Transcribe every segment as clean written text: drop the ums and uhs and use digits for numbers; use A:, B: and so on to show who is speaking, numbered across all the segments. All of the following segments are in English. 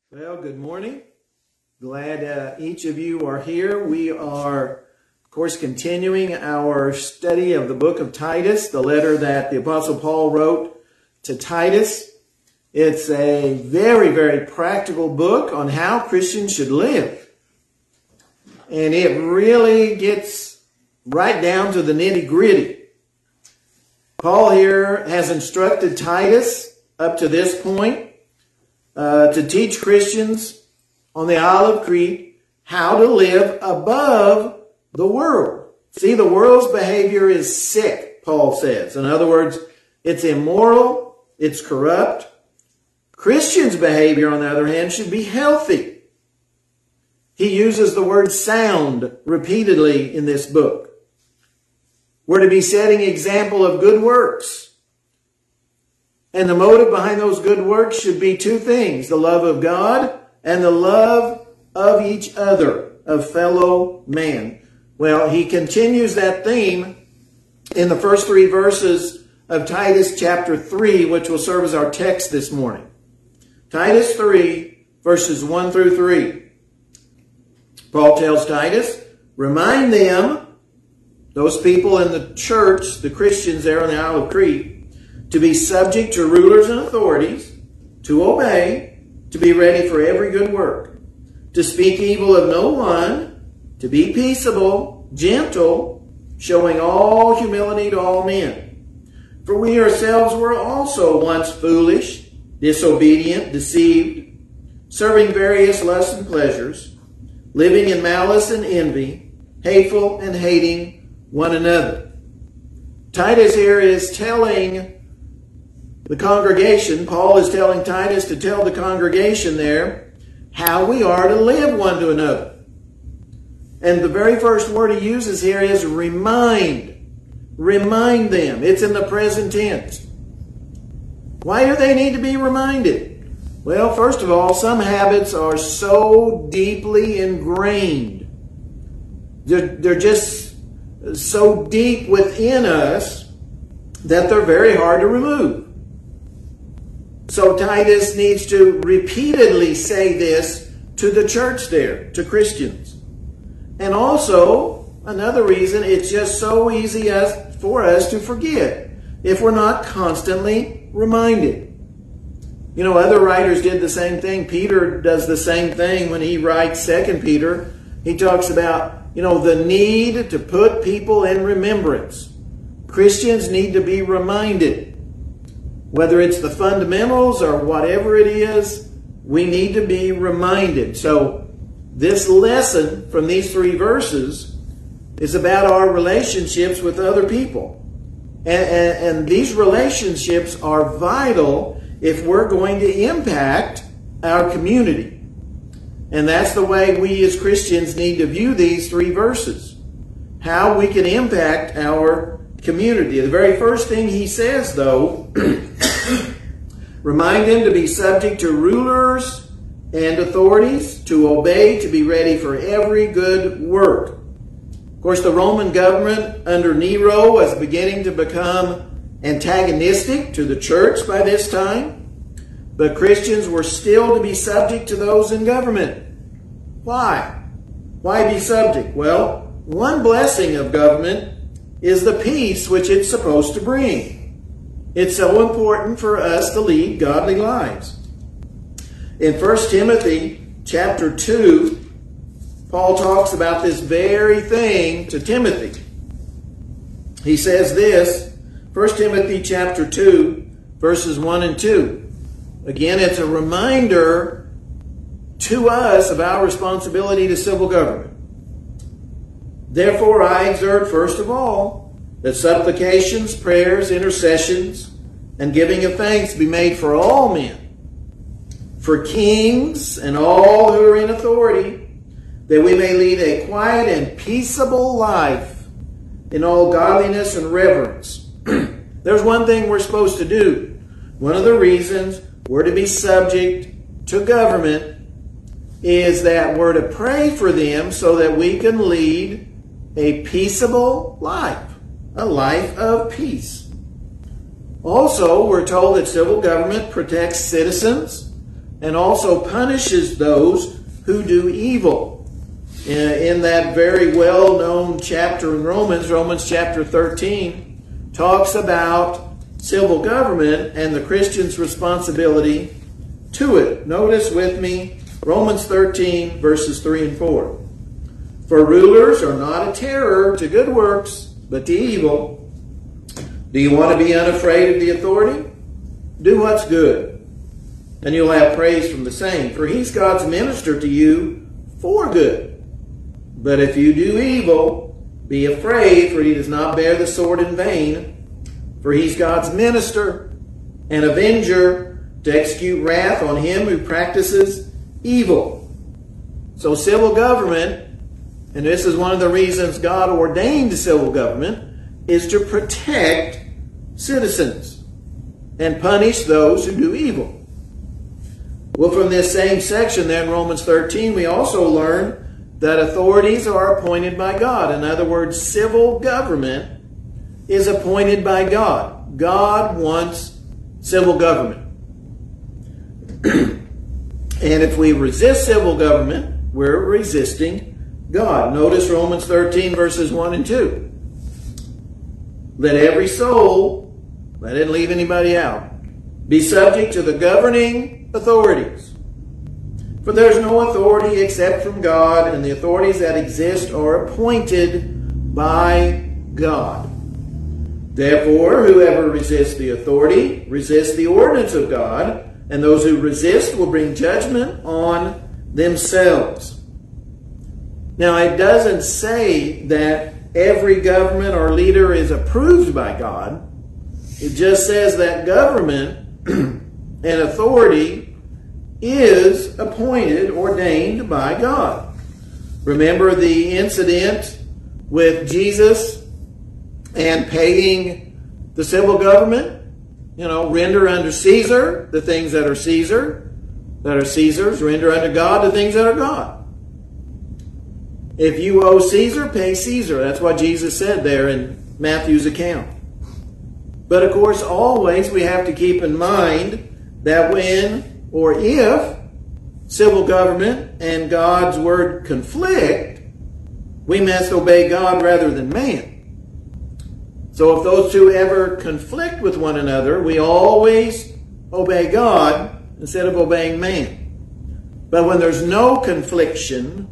A: Well, good morning. Glad each of you are here. We are, of course, continuing our study of the book of Titus, the letter that the Apostle Paul wrote to Titus. It's a very, very practical book on how Christians should live. And it really gets right down to the nitty-gritty. Paul here has instructed Titus up to this point to teach Christians on the Isle of Crete how to live above the world. See, the world's behavior is sick, Paul says. In other words, it's immoral, it's corrupt. Christians' behavior, on the other hand, should be healthy. He uses the word sound repeatedly in this book. We're to be setting example of good works. And the motive behind those good works should be two things: the love of God and the love of each other, of fellow man. Well, he continues that theme in the first three verses of Titus chapter 3, which will serve as our text this morning. Titus 3, verses 1 through 3. Paul tells Titus, remind them, those people in the church, the Christians there on the Isle of Crete, to be subject to rulers and authorities, to obey, to be ready for every good work, to speak evil of no one, to be peaceable, gentle, showing all humility to all men. For we ourselves were also once foolish, disobedient, deceived, serving various lusts and pleasures, living in malice and envy, hateful and hating one another. Titus here is telling the congregation, Paul is telling Titus to tell the congregation there how we are to live one to another. And the very first word he uses here is remind. Remind them. It's in the present tense. Why do they need to be reminded? Well, first of all, some habits are so deeply ingrained. They're just so deep within us that they're very hard to remove. So Titus needs to repeatedly say this to the church there, to Christians. And also, another reason, it's just so easy for us to forget if we're not constantly reminded. You know, other writers did the same thing. Peter does the same thing when he writes 2 Peter. He talks about, the need to put people in remembrance. Christians need to be reminded. Whether it's the fundamentals or whatever it is, we need to be reminded. So this lesson from these three verses is about our relationships with other people. And these relationships are vital if we're going to impact our community. And that's the way we as Christians need to view these three verses. How we can impact our community. The very first thing he says, though, remind them to be subject to rulers and authorities, to obey, to be ready for every good work. Of course, the Roman government under Nero was beginning to become antagonistic to the church by this time, but Christians were still to be subject to those in government. Why? Why be subject? Well, one blessing of government is the peace which it's supposed to bring. It's so important for us to lead godly lives. In 1 Timothy chapter 2, Paul talks about this very thing to Timothy. He says this, 1 Timothy chapter 2, verses 1 and 2. Again, it's a reminder to us of our responsibility to civil government. Therefore, I exhort, first of all, that supplications, prayers, intercessions, and giving of thanks be made for all men, for kings and all who are in authority, that we may lead a quiet and peaceable life in all godliness and reverence. There's one thing we're supposed to do. One of the reasons we're to be subject to government is that we're to pray for them so that we can lead a peaceable life, a life of peace. Also, we're told that civil government protects citizens and also punishes those who do evil. In that very well-known chapter in Romans chapter 13, talks about civil government and the Christian's responsibility to it. Notice with me Romans 13, verses 3 and 4. For rulers are not a terror to good works, but to evil. Do you want to be unafraid of the authority? Do what's good, and you'll have praise from the same. For he's God's minister to you for good. But if you do evil, be afraid, for he does not bear the sword in vain. For he's God's minister and avenger to execute wrath on him who practices evil. So civil government, and this is one of the reasons God ordained civil government, is to protect citizens and punish those who do evil. Well, from this same section there in Romans 13, we also learn that authorities are appointed by God. In other words, civil government is appointed by God. God wants civil government. And if we resist civil government, we're resisting God. Notice Romans 13, verses 1 and 2. Let every soul, I didn't leave anybody out, be subject to the governing authorities. For there's no authority except from God, and the authorities that exist are appointed by God. Therefore, whoever resists the authority resists the ordinance of God, and those who resist will bring judgment on themselves. Now, it doesn't say that every government or leader is approved by God. It just says that government and authority is appointed, ordained by God. Remember the incident with Jesus and paying the civil government? Render unto Caesar the things that are Caesar's, render unto God the things that are God. If you owe Caesar, pay Caesar. That's what Jesus said there in Matthew's account. But of course, always we have to keep in mind that when or if civil government and God's word conflict, we must obey God rather than man. So if those two ever conflict with one another, we always obey God instead of obeying man. But when there's no confliction,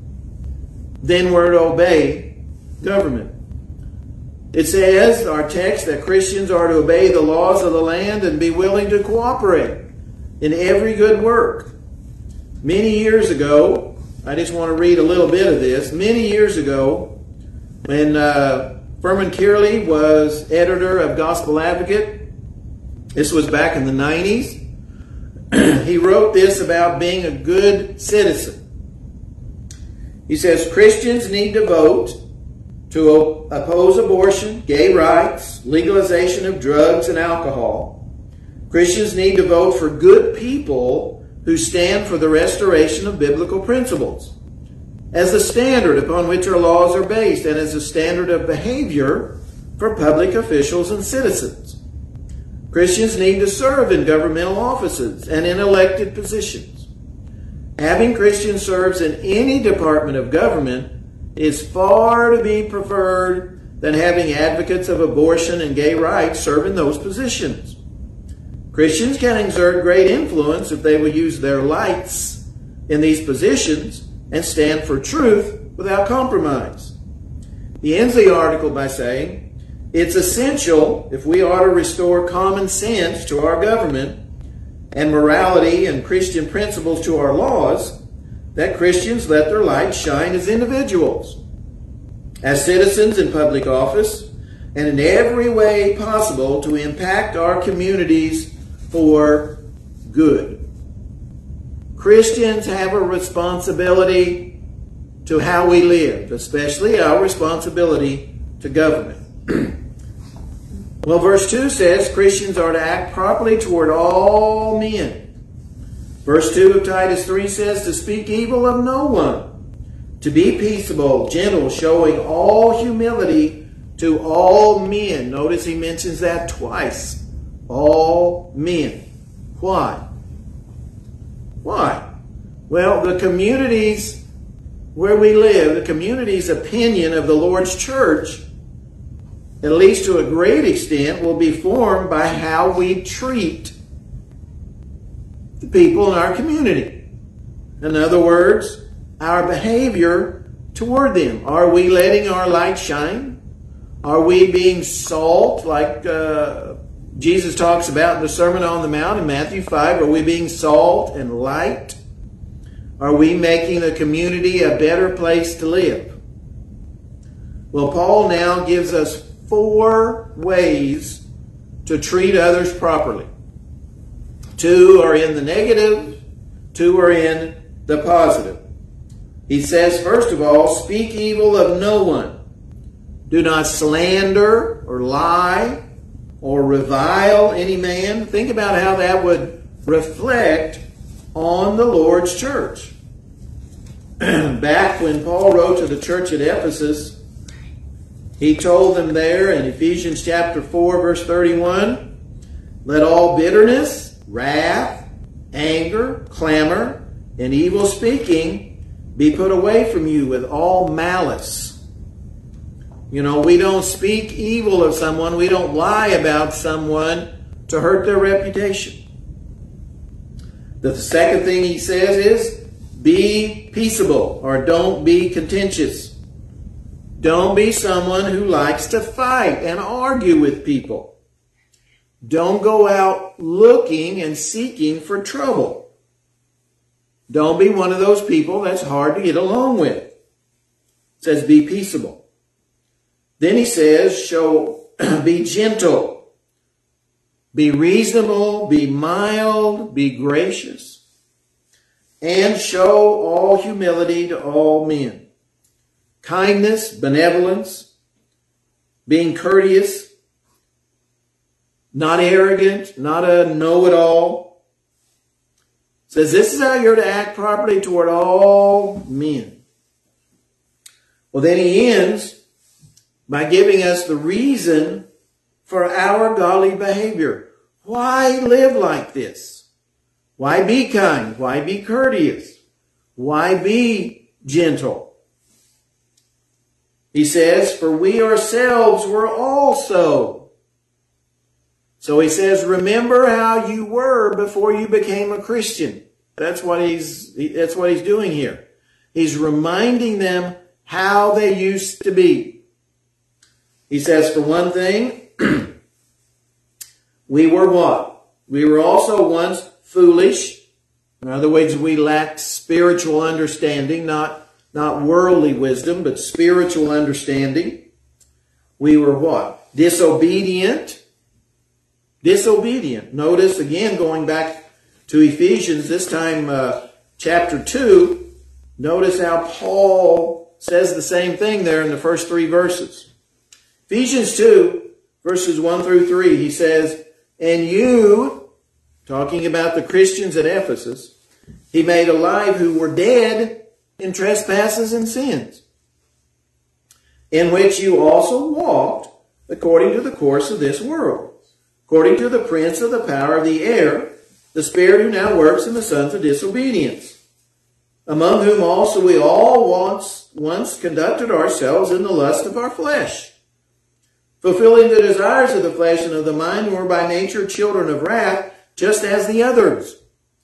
A: then we're to obey government. It says, our text, that Christians are to obey the laws of the land and be willing to cooperate in every good work. Many years ago, I just want to read a little bit of this. Many years ago, when Furman Kearley was editor of Gospel Advocate, this was back in the 90s, he wrote this about being a good citizen. He says, Christians need to vote to oppose abortion, gay rights, legalization of drugs and alcohol. Christians need to vote for good people who stand for the restoration of biblical principles as the standard upon which our laws are based and as a standard of behavior for public officials and citizens. Christians need to serve in governmental offices and in elected positions. Having Christians serve in any department of government is far to be preferred than having advocates of abortion and gay rights serve in those positions. Christians can exert great influence if they will use their lights in these positions and stand for truth without compromise. He ends the article by saying, it's essential, if we are to restore common sense to our government and morality and Christian principles to our laws, that Christians let their light shine as individuals, as citizens in public office, and in every way possible to impact our communities for good. Christians have a responsibility to how we live, especially our responsibility to government. Well, verse 2 says Christians are to act properly toward all men. Verse 2 of Titus 3 says to speak evil of no one, to be peaceable, gentle, showing all humility to all men. Notice he mentions that twice. All men. Why? Why? Well, the communities where we live, the community's opinion of the Lord's church, at least to a great extent, will be formed by how we treat the people in our community. In other words, our behavior toward them. Are we letting our light shine? Are we being salt like Jesus talks about in the Sermon on the Mount in Matthew 5? Are we being salt and light? Are we making the community a better place to live? Well, Paul now gives us 4 ways to treat others properly. 2 are in the negative, 2 are in the positive. He says, first of all, speak evil of no one. Do not slander or lie or revile any man. Think about how that would reflect on the Lord's church. Back when Paul wrote to the church at Ephesus, he told them there in Ephesians chapter 4, verse 31, let all bitterness, wrath, anger, clamor, and evil speaking be put away from you with all malice. You know, we don't speak evil of someone. We don't lie about someone to hurt their reputation. The second thing he says is be peaceable, or don't be contentious. Don't be someone who likes to fight and argue with people. Don't go out looking and seeking for trouble. Don't be one of those people that's hard to get along with. It says be peaceable. Then he says, be gentle, be reasonable, be mild, be gracious, and show all humility to all men. Kindness, benevolence, being courteous, not arrogant, not a know-it-all. Says this is how you're to act properly toward all men. Well, then he ends by giving us the reason for our godly behavior. Why live like this? Why be kind? Why be courteous? Why be gentle? He says, for we ourselves were also. So he says, remember how you were before you became a Christian. That's what he's doing here. He's reminding them how they used to be. He says, for one thing, we were what? We were also once foolish. In other words, we lacked spiritual understanding, not worldly wisdom, but spiritual understanding. We were what? Disobedient. Disobedient. Notice again, going back to Ephesians, this time chapter 2, notice how Paul says the same thing there in the first 3 verses. Ephesians 2, verses 1 through 3, he says, and you, talking about the Christians at Ephesus, he made alive who were dead in trespasses and sins, in which you also walked according to the course of this world, according to the prince of the power of the air, the spirit who now works in the sons of disobedience, among whom also we all once conducted ourselves in the lust of our flesh, fulfilling the desires of the flesh and of the mind, who were by nature children of wrath, just as the others.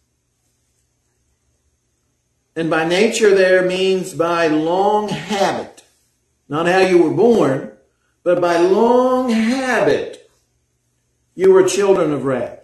A: And by nature there means by long habit. Not how you were born, but by long habit you were children of wrath.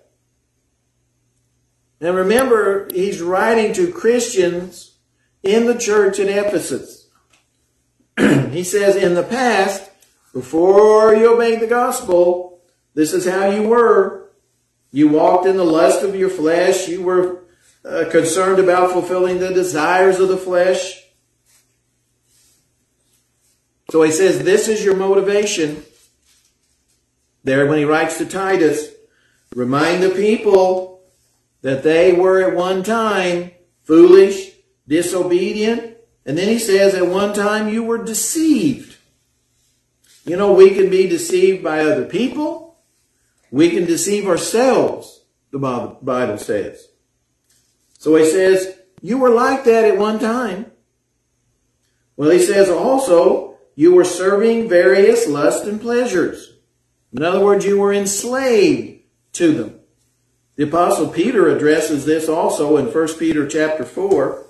A: And remember, he's writing to Christians in the church at Ephesus. He says, in the past, before you obeyed the gospel, this is how you were. You walked in the lust of your flesh. You were concerned about fulfilling the desires of the flesh. So he says, this is your motivation. There, when he writes to Titus, remind the people that they were at one time foolish, disobedient. And then he says, at one time you were deceived. You know, we can be deceived by other people. We can deceive ourselves, the Bible says. So he says, you were like that at one time. Well, he says also, you were serving various lusts and pleasures. In other words, you were enslaved to them. The Apostle Peter addresses this also in 1 Peter chapter 4.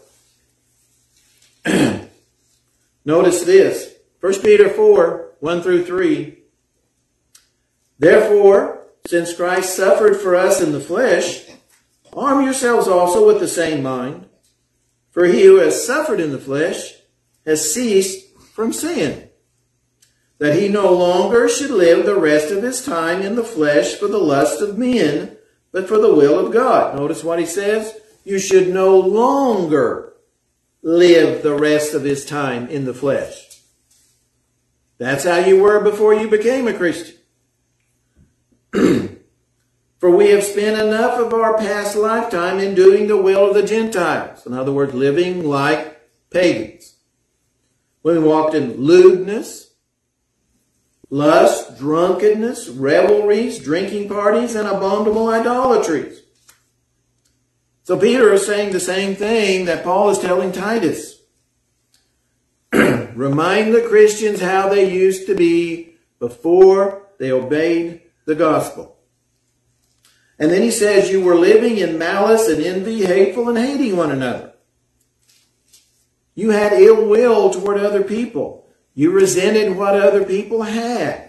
A: Notice this. 1 Peter 4, 1 through 3. Therefore, since Christ suffered for us in the flesh, arm yourselves also with the same mind. For he who has suffered in the flesh has ceased from sin, that he no longer should live the rest of his time in the flesh for the lust of men, but for the will of God. Notice what he says. You should no longer live the rest of his time in the flesh. That's how you were before you became a Christian. For we have spent enough of our past lifetime in doing the will of the Gentiles. In other words, living like pagans. We walked in lewdness, lust, drunkenness, revelries, drinking parties, and abominable idolatries. So Peter is saying the same thing that Paul is telling Titus. Remind the Christians how they used to be before they obeyed the gospel. And then he says, you were living in malice and envy, hateful and hating one another. You had ill will toward other people. You resented what other people had.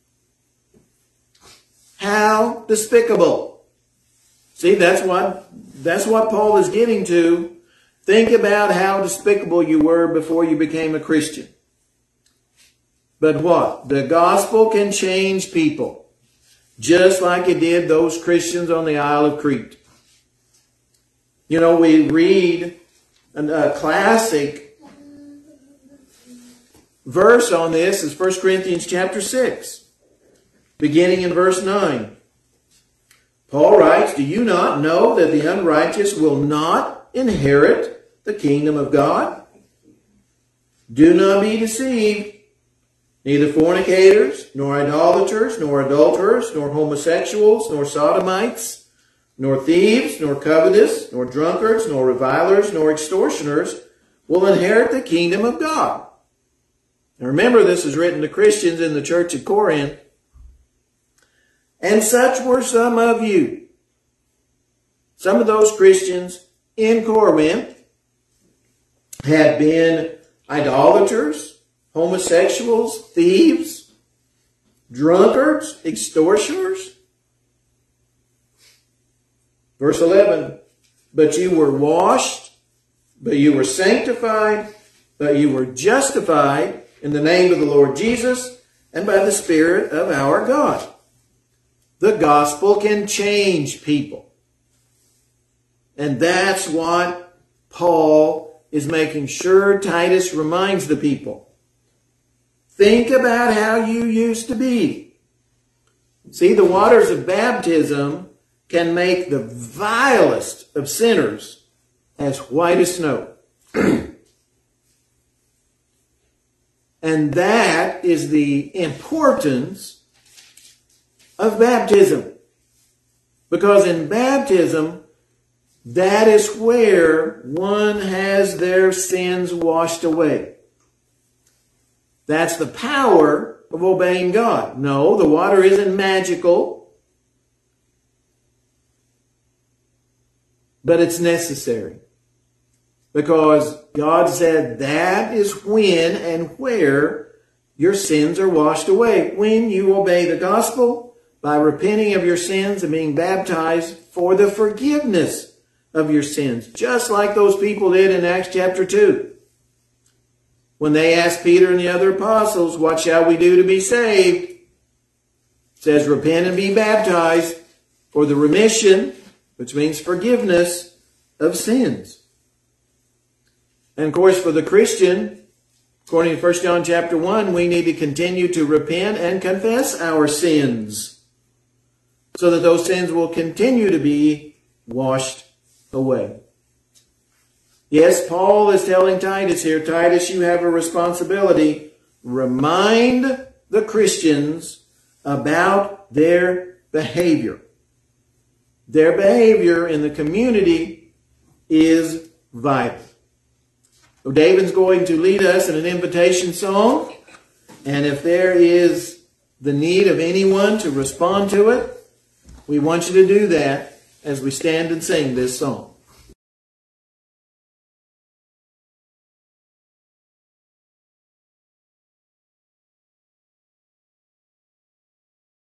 A: How despicable. See, that's what Paul is getting to. Think about how despicable you were before you became a Christian. But what? The gospel can change people. Just like it did those Christians on the Isle of Crete. You know, we read a classic verse on this is 1 Corinthians chapter 6, beginning in verse 9. Paul writes, do you not know that the unrighteous will not inherit the kingdom of God? Do not be deceived. Neither fornicators, nor idolaters, nor adulterers, nor homosexuals, nor sodomites, nor thieves, nor covetous, nor drunkards, nor revilers, nor extortioners will inherit the kingdom of God. Now remember, this is written to Christians in the church at Corinth. And such were some of you. Some of those Christians in Corinth had been idolaters, homosexuals, thieves, drunkards, extortioners. Verse 11, but you were washed, but you were sanctified, but you were justified in the name of the Lord Jesus and by the Spirit of our God. The gospel can change people. And that's what Paul is making sure Titus reminds the people. Think about how you used to be. See, the waters of baptism can make the vilest of sinners as white as snow. And that is the importance of baptism. Because in baptism, that is where one has their sins washed away. That's the power of obeying God. No, the water isn't magical, but it's necessary. Because God said that is when and where your sins are washed away. When you obey the gospel by repenting of your sins and being baptized for the forgiveness of your sins. Just like those people did in Acts chapter 2. When they asked Peter and the other apostles, what shall we do to be saved? It says, repent and be baptized for the remission, which means forgiveness of sins. And of course, for the Christian, according to 1 John chapter 1, we need to continue to repent and confess our sins so that those sins will continue to be washed away. Yes, Paul is telling Titus here, Titus, you have a responsibility. Remind the Christians about their behavior. Their behavior in the community is vital. So David's going to lead us in an invitation song. And if there is the need of anyone to respond to it, we want you to do that as we stand and sing this song.